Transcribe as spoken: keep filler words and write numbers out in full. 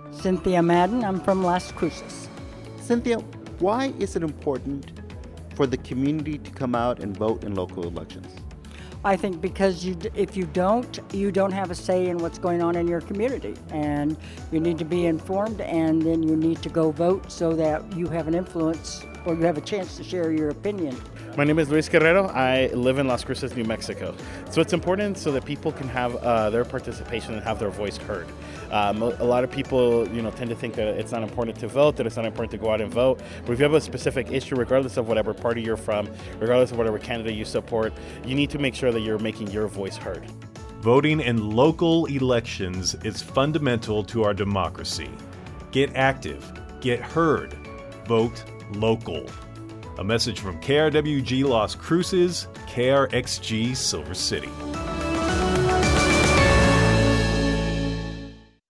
Cynthia Madden. I'm from Las Cruces. Cynthia, why is it important for the community to come out and vote in local elections? I think because you, if you don't, you don't have a say in what's going on in your community. And you need to be informed, and then you need to go vote so that you have an influence or you have a chance to share your opinion. My name is Luis Guerrero. I live in Las Cruces, New Mexico. So it's important so that people can have uh, their participation and have their voice heard. Um, a lot of people, you know, tend to think that it's not important to vote, that it's not important to go out and vote. But if you have a specific issue, regardless of whatever party you're from, regardless of whatever candidate you support, you need to make sure that you're making your voice heard. Voting in local elections is fundamental to our democracy. Get active, get heard, vote local. A message from K R W G Las Cruces, K R X G Silver City.